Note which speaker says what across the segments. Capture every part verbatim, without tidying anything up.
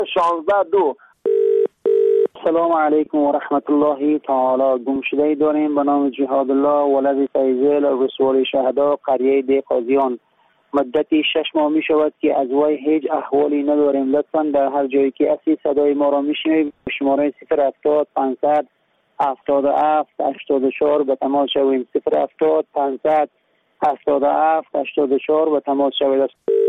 Speaker 1: شانزده دو. سلام علیکم و رحمت الله تعالی. گمشده داریم به نام جهاد الله ولد فیضل رسول شهدا قریه دی قاضیان. مدتی شش ماه می شود که از وی هیچ احوالی نداریم. لطفا در هر جایی که اسی صدای ما را می شنوید شماره صفر هفتاد پانصد هفتاد و هفت هشتاد و چهار به تماس شویم. صفر هفتاد پانصد هفتاد و هفت هشتاد و چهار به تماس شوید.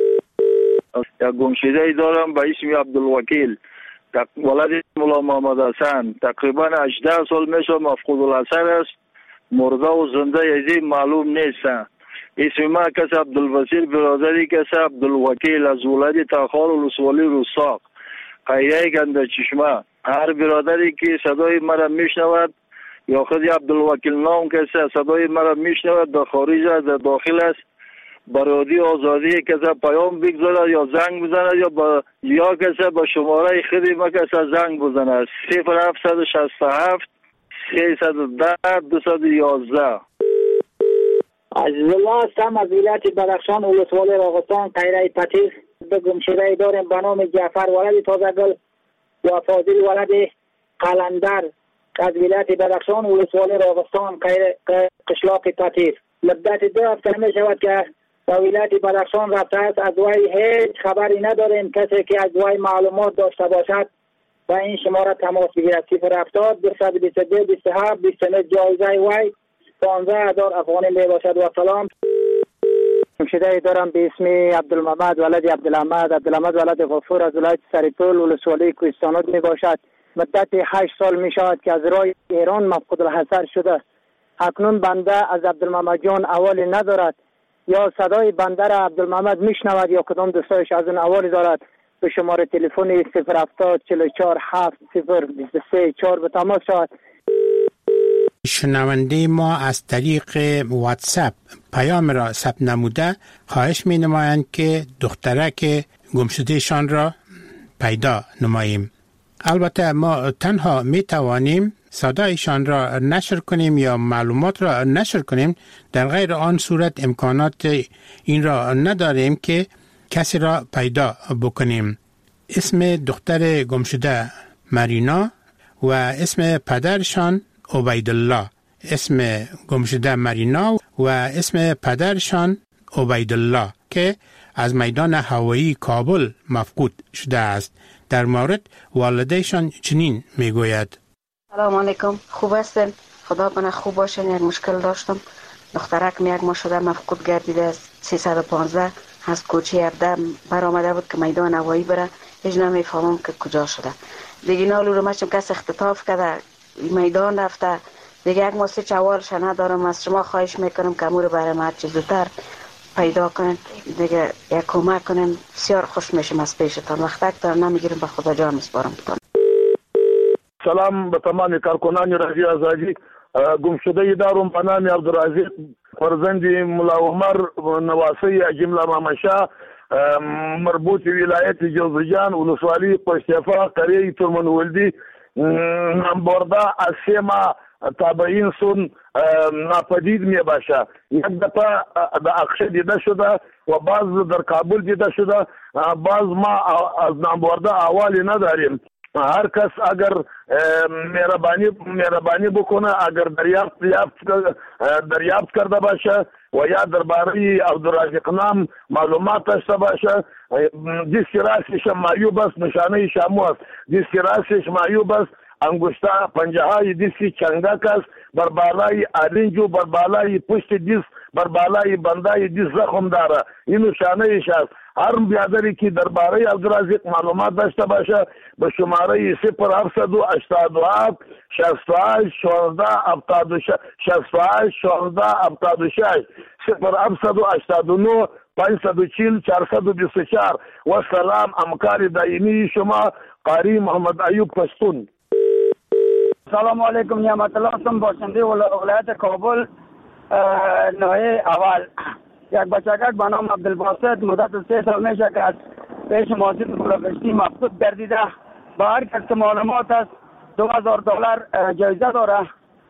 Speaker 2: یک گمشده دارم به اسم عبدالوکیل ولد مولا محمد حسن. تقریبا هجده سال میشه مفقود الاثر است. مرده و زنده یزی معلوم نیست. اسم ما کس عبدالبصیر برادری کس عبدالوکیل از ولد تاخال ولسوالی رستاق قریه گنده چشمه. هر برادری که صدای مرا میشنود یا خود عبدالوکیل نام کسی صدای مرا میشنود در خارج است در داخل است برادی آزادی کسی پیام بگذارد یا زنگ بزند یا با یا کسی با شماره خودی ما کسی زنگ بزند. صفر هفتصد و شصت و هفت سیصد و ده دویست و یازده.
Speaker 3: عزیز الله هستم از ولایت بدخشان ولسوالی راغستان قریه پتیر. به گمشده داریم به نام جعفر ولد تازگل و فاضل ولد قلندر از ولایت بدخشان ولسوالی راغستان قشلاق پتیر. مدت دو هفته می شود که به ولایت بدخشان رفته است. از وی هیچ خبری نداریم. کسی که از وی معلومات داشته باشد و این شماره تماس بگیرد. صفر هفتاد دویست و بیست و دو بیست و هفت بیست و نه. جایزه وی پانزده هزار افغانی می باشد. و سلام.
Speaker 1: گمشده دارم به اسم عبدالمحمد ولد عبدالحمد عبدالحمد ولد غفور از ولایت سریطول ولسوالی کوهستانات می باشد. مدت هشت سال می شود که از راه ایران مفقود الحضر شده. اکنون بنده از عبدالمحمد جان اوالی ندارد. یا صدای بنده را عبدالمحمد میشنود یا کدام دوستایش از اون اوالی دارد. به شماره تلفن صفر هفتاد چهل و چهار هفت صفر بیست و سه چهار به تماس شود.
Speaker 4: شنونده ما از طریق واتساپ پیام را ثبت نموده خواهش می نمایند که دخترک گمشدهشان را پیدا نماییم. البته ما تنها می توانیم صدایشان را نشر کنیم یا معلومات را نشر کنیم. در غیر آن صورت امکانات این را نداریم که کسی را پیدا بکنیم. اسم دختر گمشده مرینا و اسم پدرشان عبیدالله. اسم گمشده مرینا و اسم پدرشان عبیدالله که از میدان هوایی کابل مفقود شده است. در مورد والدهشان چنین میگوید:
Speaker 5: سلام علیکم، خوب هستین؟ خدا کنه خوب باشین. یک مشکل داشتم. دخترکم یک ماه شده مفقود گردیده است. سیصد و پانزده از کوچه هفده برآمده بود که میدان هوایی بره. هیچ نمیفهمم که کجا شده. دیگه نالو رو مچم کس اختطاف کرده میدان رفته. دیگه یک ماه چوالش ندارم. از شما خواهش میکنم که امور برای ما چیز زودتر پیدا کنین. دیگه یک کمک کنین. بسیار خوش میشم از پیشتان. وقت تا نمیگیرم به خدا جان میسپارم.
Speaker 6: سلام به تمام کارکنان رادیو آزادی. گمشده دارم به نام عبدالرزاق فرزند مولا عمر نواسی جمله مامشا مربوط ولایت جوزجان ولسوالی پشتیفا قریه ترمن ولدی نمبرده از سیما تابعین سون ناپدید می باشه. یک دفعه در اقشه دیده شده و بعض در کابل دیده شده. بعض ما از نمبرده اوالی نداریم. هر کس اگر مهربانی مهربانی بکنه اگر دریافت دریافت کرده باشه و یا درباره عبدالرزاق نام معلومات داشته باشه. دیسک راسش معیوب است. نشانه شامو است. دیسک راسش معیوب است. انگشتا پنجه های دیسک چنگک است. بر بالای آرنجو بر بالای پشت دیس بر بالای بندای دیس زخم داره. این نشانه است. هر بیادری که درباره عبدالرزاق معلومات داشته باشه به شماره صفر هفتصد و هشتاد و هفت شصت و هشت شانزده هفتاد و شش شصت و هشت شانزده هفتاد و شش صفر هفتصد و هشتاد و نه پانصد و چهل چهارصد و بیست و چهار. و سلام همکار دائمی شما قاری محمد ایوب پشتون.
Speaker 3: سلام علیکم. نعمت الله هستم باشنده ولایت کابل ناحیه اول. یک بچگک به نام عبدالباسط مدت سه سال میشه که از پیش ماسید بلوکشتی مفقود گردیده. با هر کس که معلومات است دو هزار دلار جایزه داره.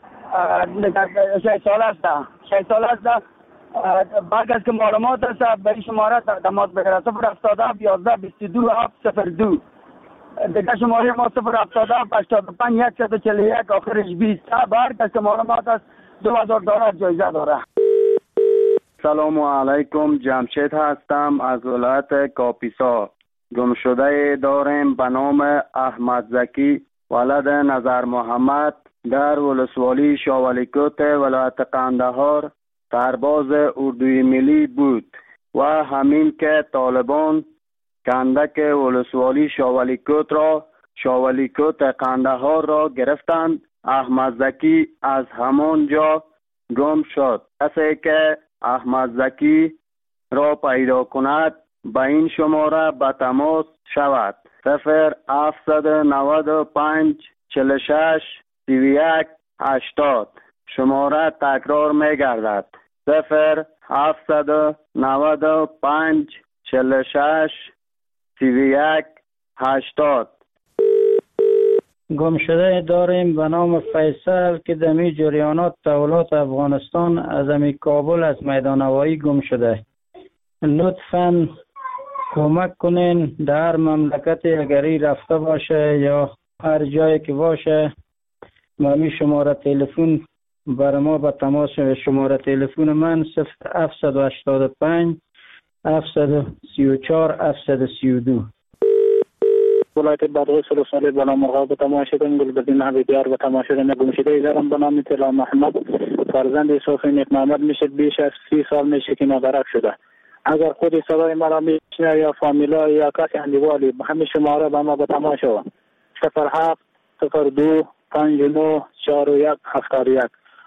Speaker 3: شش سال است شش سال است. با هر کس که معلومات است به این شماره تماس بگیره. صفر هفتاد و هفت یازده بیست و دو هفت صفر دو
Speaker 7: دیگه شماره ما صفر هفتاد و هفت هشتاد و پنج صد و چهل و یک آخرش بیست. بر که شماره ما از دو هزار دلار جایزه داره.
Speaker 8: سلام علیکم، جمشید هستم از ولایت کاپیسا. گمشده داریم به نام احمد زکی ولد نظر محمد در ولسوالی شاولیکوت ولایت قندهار سرباز اردوی ملی بود و همین که طالبان کندک ولسوالی شاولیکوت را شاولیکوت قندهار را گرفتند، احمد زکی از همانجا گم شد. کسی که احمد زکی را پیدا کند به این شماره به تماس شود: صفر هفتصد و نود و پنج چهل و شش سی و یک هشتاد. شماره تکرار می گردد: صفر هفتصد و نود و پنج چهل و شش سی و یک هشتاد.
Speaker 9: گم شده داریم به نام فیصل که دمی جریانات تولات افغانستان از امی کابل از میدان هوایی گم شده. لطفاً کمک کنین در مملکت اگری رفته باشه یا هر جایی که باشه ممی شماره تلفن برای ما به تماس. شماره تلفن من صفر هفتصد و هشتاد و پنج هفتصد و سی و چهار هفتصد و سی و دو.
Speaker 3: ولایت بادغیس رساله به نام مرغاب به تماشا داریم. گلبدین حبیبیار به تماشا داریم. گمشده دارم به نام طلا محمد فرزند صوفی نیک محمد میشه. بیش از سی سال میشه که نادرک شده. اگر خود صدای مرا میشنه یا فامیلا یا کسی اندیوالی همین شماره به ما به تماشا صفر هفت صفر دو پنج نو چهار و یک هفتاد و یک.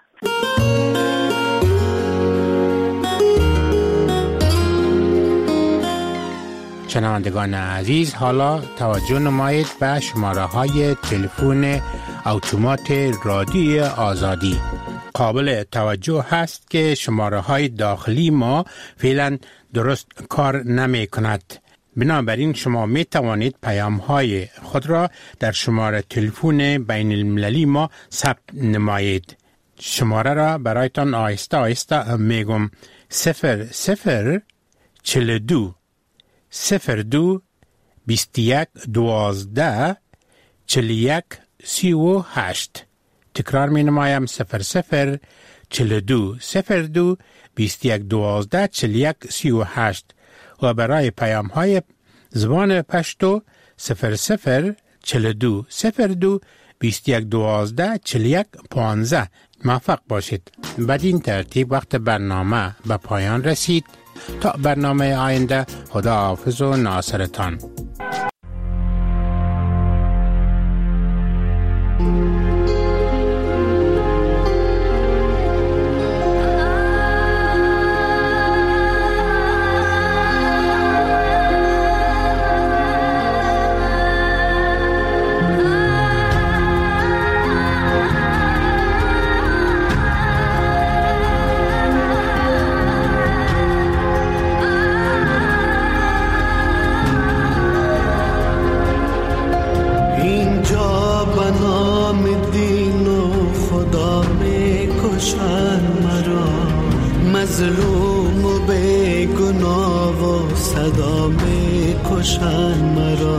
Speaker 4: شنوندگان عزیز، حالا توجه نمایید به شماره های تلفن اتومات رادیوی آزادی. قابل توجه هست که شماره های داخلی ما فعلا درست کار نمی کند. بنابراین شما می توانید پیام های خود را در شماره تلفن بین المللی ما ثبت نمایید. شماره را برایتان آهسته آهسته میگم: صفر صفر چل دو صفر دو بیست یک دوازده چل یک سی و هشت. تکرار می نمایم: صفر صفر چل دو صفر دو بیست یک دوازده چل یک سی و هشت. و برای پیام های زبان پشتو صفر صفر چل دو صفر دو بیست یک دوازده چل یک پانزده. موفق باشید. بدین ترتیب وقت برنامه به پایان رسید. تا برنامه آینده، خدا حافظ و ناصرتان.
Speaker 10: مظلوم به گناه و صدا می کشن مرا،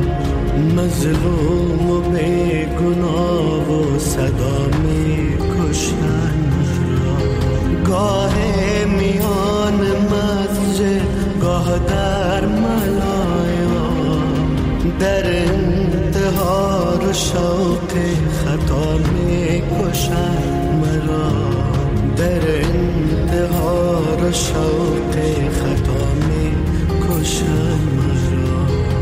Speaker 10: مظلوم به گناه و صدا می کشن مرا. گاه میان مسجد گاه در ملایا، در انتحار و شوق خطا می کشن مرا، در انتحار و شوق خطا می کشن مرا.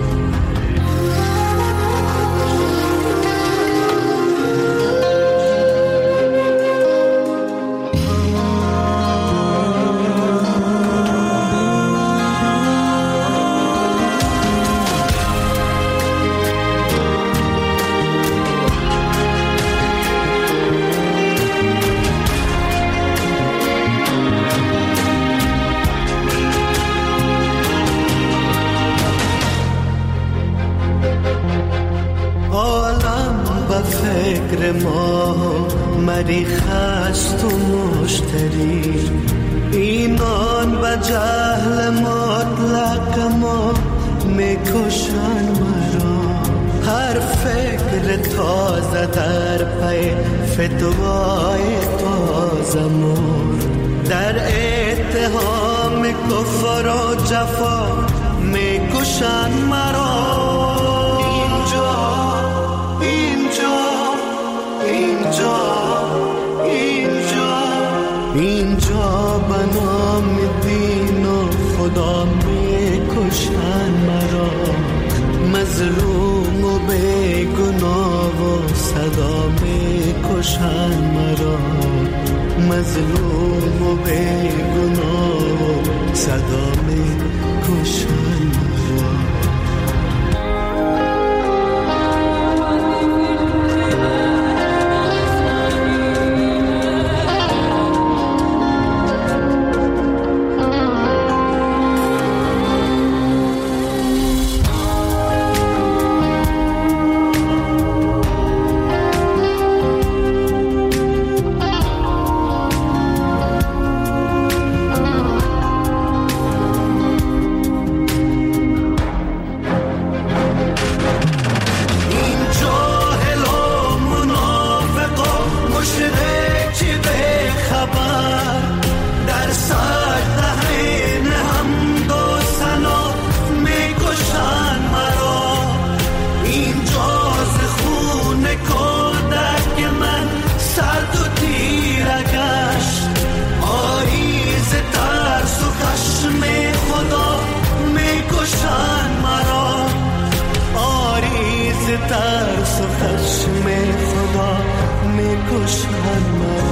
Speaker 10: فکر ما مریخ است و مشتری، اینان و جهل مطلق ما میکشن مرا. هر فکر تازه در پی فتوای تازه مور در اتهام کفر و جفا می کشن مرا اینجا اینجا اینجا اینجا اینجا به نام دین و خدا می کشن مرا مظلوم و بیگناه و صدا می کشن مرا مظلوم و بیگناه و صدا می کشن مرا ترس و خشم خدا می کشن مرا